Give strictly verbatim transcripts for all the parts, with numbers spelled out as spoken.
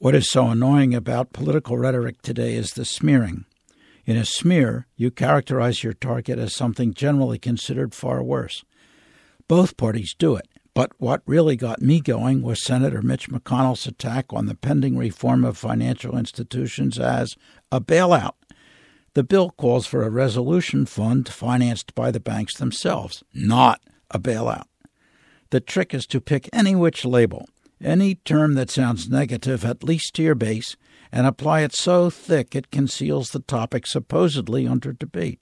What is so annoying about political rhetoric today is the smearing. In a smear, you characterize your target as something generally considered far worse. Both parties do it, but what really got me going was Senator Mitch McConnell's attack on the pending reform of financial institutions as a bailout. The bill calls for a resolution fund financed by the banks themselves, not a bailout. The trick is to pick any which label, any term that sounds negative at least to your base, and apply it so thick it conceals the topic supposedly under debate.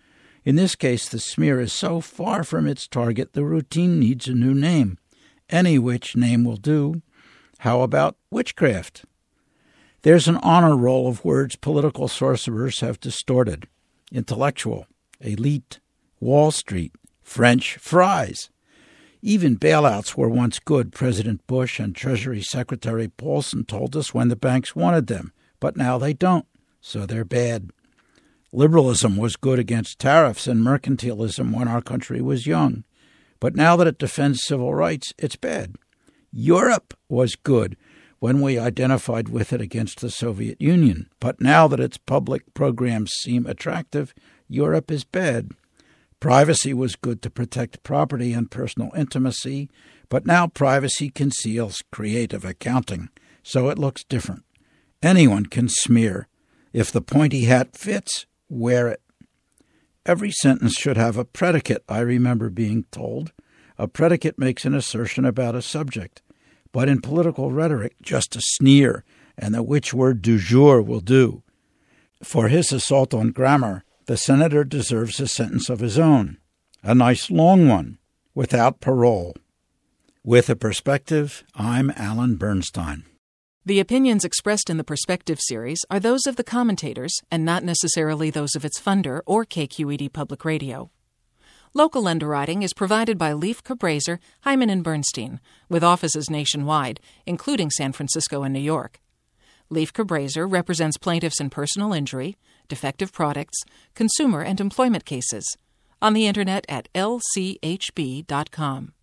In this case, the smear is so far from its target, the routine needs a new name. Any which name will do. How about witchcraft? There's an honor roll of words political sorcerers have distorted. Intellectual, elite, Wall Street, French fries. Even bailouts were once good, President Bush and Treasury Secretary Paulson told us when the banks wanted them, but now they don't, so they're bad. Liberalism was good against tariffs and mercantilism when our country was young, but now that it defends civil rights, it's bad. Europe was good when we identified with it against the Soviet Union, but now that its public programs seem attractive, Europe is bad. Privacy was good to protect property and personal intimacy, but now privacy conceals creative accounting, so it looks different. Anyone can smear. If the pointy hat fits, wear it. Every sentence should have a predicate, I remember being told. A predicate makes an assertion about a subject. But in political rhetoric, just a sneer, and the which word du jour will do. For his assault on grammar, the senator deserves a sentence of his own, a nice long one, without parole. With a perspective, I'm Alan Bernstein. The opinions expressed in the Perspective series are those of the commentators and not necessarily those of its funder or K Q E D Public Radio. Local underwriting is provided by Leif Cabraser, Hyman and Bernstein, with offices nationwide, including San Francisco and New York. Leif Cabraser represents plaintiffs in personal injury, defective products, consumer and employment cases. On the Internet at L C H B dot com.